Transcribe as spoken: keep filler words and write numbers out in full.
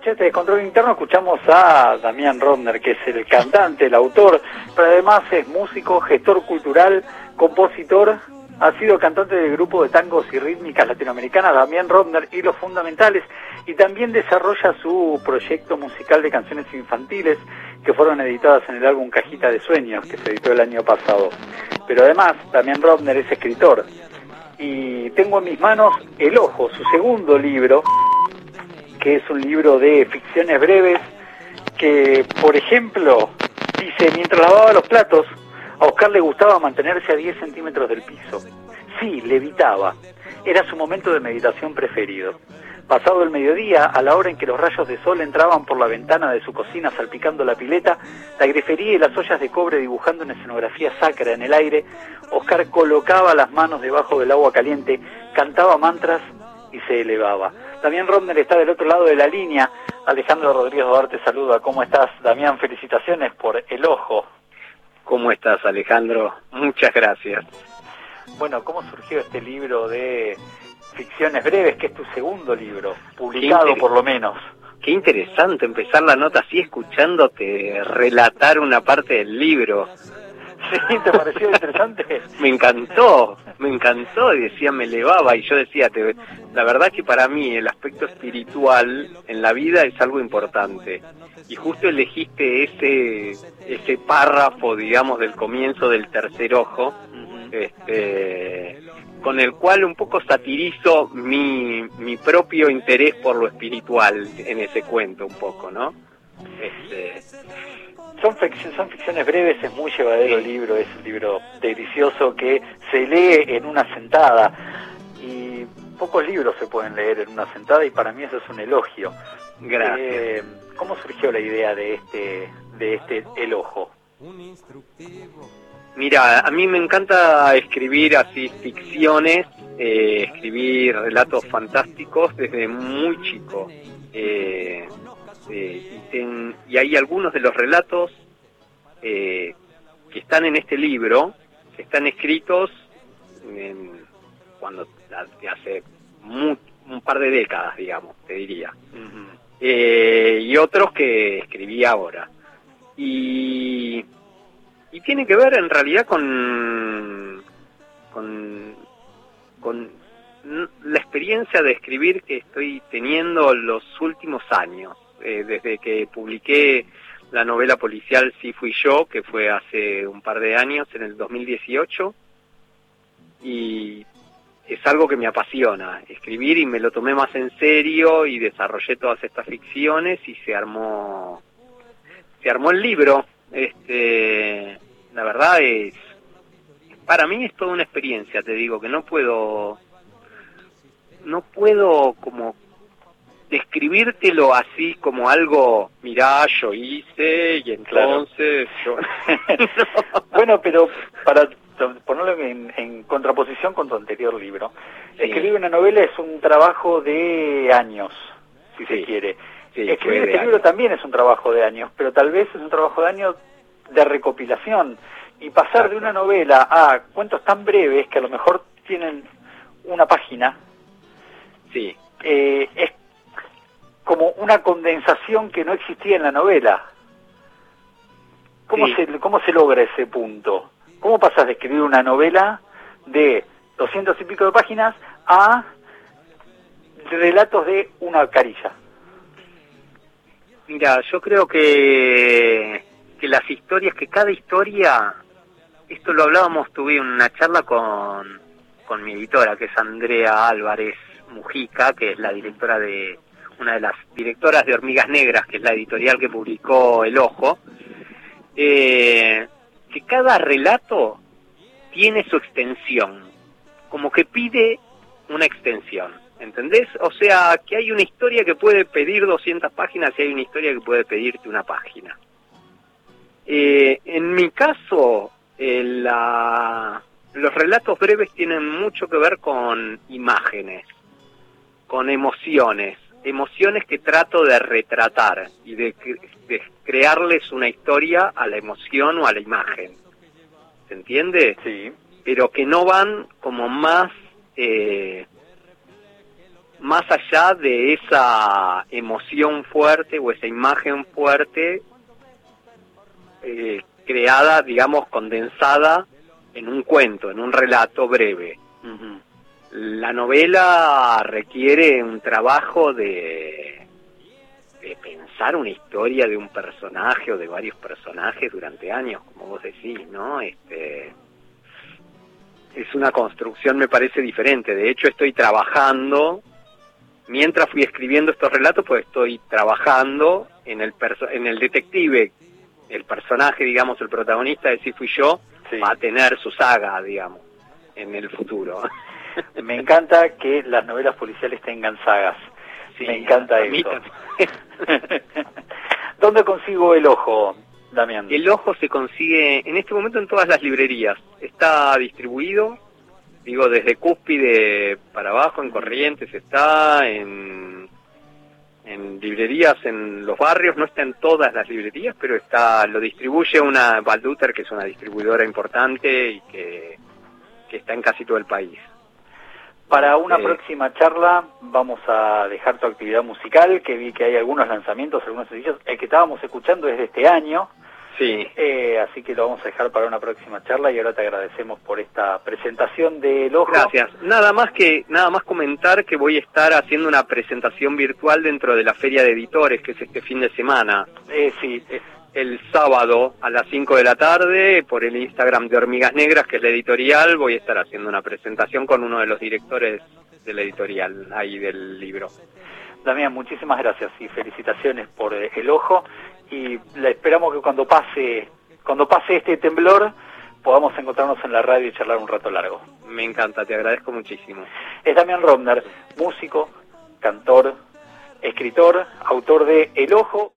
escuchaste de Control Interno, escuchamos a Damián Robner, que es el cantante, el autor, pero además es músico, gestor cultural, compositor, ha sido cantante del grupo de tangos y rítmicas latinoamericanas Damián Robner y Los Fundamentales, y también desarrolla su proyecto musical de canciones infantiles que fueron editadas en el álbum Cajita de Sueños, que se editó el año pasado. Pero además, Damián Robner es escritor, y tengo en mis manos El Ojo, su segundo libro, que es un libro de ficciones breves, que, por ejemplo, dice: mientras lavaba los platos, a Oscar le gustaba mantenerse a diez centímetros del piso. Sí, levitaba. Era su momento de meditación preferido. Pasado el mediodía, a la hora en que los rayos de sol entraban por la ventana de su cocina salpicando la pileta, la grifería y las ollas de cobre dibujando una escenografía sacra en el aire, Oscar colocaba las manos debajo del agua caliente, cantaba mantras y se elevaba. Damián Robner está del otro lado de la línea. Alejandro Rodríguez Dobar te saluda. ¿Cómo estás, Damián? Felicitaciones por El Ojo. ¿Cómo estás, Alejandro? Muchas gracias. Bueno, ¿cómo surgió este libro de ficciones breves, que es tu segundo libro, publicado por lo menos? Qué interesante empezar la nota así, escuchándote relatar una parte del libro. ¿Sí? ¿Te pareció interesante? Me encantó, me encantó, y decía, me elevaba, y yo decía, te, la verdad que para mí el aspecto espiritual en la vida es algo importante, y justo elegiste ese ese párrafo, digamos, del comienzo del Tercer Ojo, uh-huh. este, con el cual un poco satirizo mi, mi propio interés por lo espiritual en ese cuento un poco, ¿no? Este... Son, ficciones, son ficciones breves, es muy llevadero el libro, es un libro delicioso que se lee en una sentada, y pocos libros se pueden leer en una sentada, y para mí eso es un elogio. Gracias. Eh, ¿Cómo surgió la idea de este, de este El Ojo? Mira, a mí me encanta escribir así ficciones, eh, escribir relatos fantásticos desde muy chico. Eh, Eh, y, ten, y hay algunos de los relatos eh, que están en este libro, que están escritos en, cuando hace mu, un par de décadas, digamos, te diría. Uh-huh. eh, y otros que escribí ahora. Y, y tiene que ver en realidad con, con, con la experiencia de escribir que estoy teniendo los últimos años. Eh, desde que publiqué la novela policial Sí Fui Yo, que fue hace un par de años, en el dos mil dieciocho, y es algo que me apasiona, escribir, y me lo tomé más en serio y desarrollé todas estas ficciones y se armó se armó el libro. Este, la verdad es, para mí es toda una experiencia, te digo, que no puedo no puedo como describírtelo así como algo, mirá, yo hice, y entonces claro. yo... Bueno, pero para ponerlo en, en contraposición con tu anterior libro, sí. Escribir una novela es un trabajo de años, si sí. se quiere. Sí, escribir este libro también es un trabajo de años, pero tal vez es un trabajo de años de recopilación, y pasar claro. de una novela a cuentos tan breves que a lo mejor tienen una página, sí. eh, es como una condensación que no existía en la novela. ¿Cómo, sí. se, ¿Cómo se logra ese punto? ¿Cómo pasas de escribir una novela de doscientos y pico de páginas a relatos de una carilla? Mira, yo creo que, que las historias, que cada historia, esto lo hablábamos, tuve una charla con, con mi editora, que es Andrea Álvarez Mujica, que es la directora de... una de las directoras de Hormigas Negras, que es la editorial que publicó El Ojo, eh, que cada relato tiene su extensión, como que pide una extensión, ¿entendés? O sea, que hay una historia que puede pedir doscientas páginas y hay una historia que puede pedirte una página. Eh, en mi caso, eh, la, los relatos breves tienen mucho que ver con imágenes, con emociones, emociones que trato de retratar y de, de crearles una historia a la emoción o a la imagen. ¿Se entiende? Sí. Pero que no van como más, eh, más allá de esa emoción fuerte o esa imagen fuerte eh, creada, digamos, condensada en un cuento, en un relato breve. Uh-huh. La novela requiere un trabajo de, de pensar una historia de un personaje o de varios personajes durante años, como vos decís, ¿no? Este, es una construcción, me parece, diferente. De hecho, estoy trabajando, mientras fui escribiendo estos relatos, pues estoy trabajando en el perso- en el detective. El personaje, digamos, el protagonista, de Si Fui Yo, sí, va a tener su saga, digamos, en el futuro. Me encanta que las novelas policiales tengan sagas. Sí, me encanta eso. ¿Dónde consigo El Ojo, Damián? El Ojo se consigue en este momento en todas las librerías. Está distribuido, digo, desde Cúspide para abajo, en Corrientes está, en, en librerías en los barrios, no está en todas las librerías, pero está, lo distribuye una Balduter, que es una distribuidora importante y que, que está en casi todo el país. Para una eh, próxima charla vamos a dejar tu actividad musical, que vi que hay algunos lanzamientos, algunos sencillos. El que estábamos escuchando es de este año. Sí. Eh, así que lo vamos a dejar para una próxima charla y ahora te agradecemos por esta presentación de El Ojo. Gracias. Nada más que nada más comentar que voy a estar haciendo una presentación virtual dentro de la Feria de Editores, que es este fin de semana. Eh, sí, es el sábado a las cinco de la tarde por el Instagram de Hormigas Negras, que es la editorial. Voy a estar haciendo una presentación con uno de los directores de la editorial ahí del libro. Damián, muchísimas gracias y felicitaciones por El Ojo, y le esperamos que cuando pase cuando pase este temblor podamos encontrarnos en la radio y charlar un rato largo. Me encanta, te agradezco muchísimo. Es Damián Robner, músico, cantor, escritor, autor de El Ojo.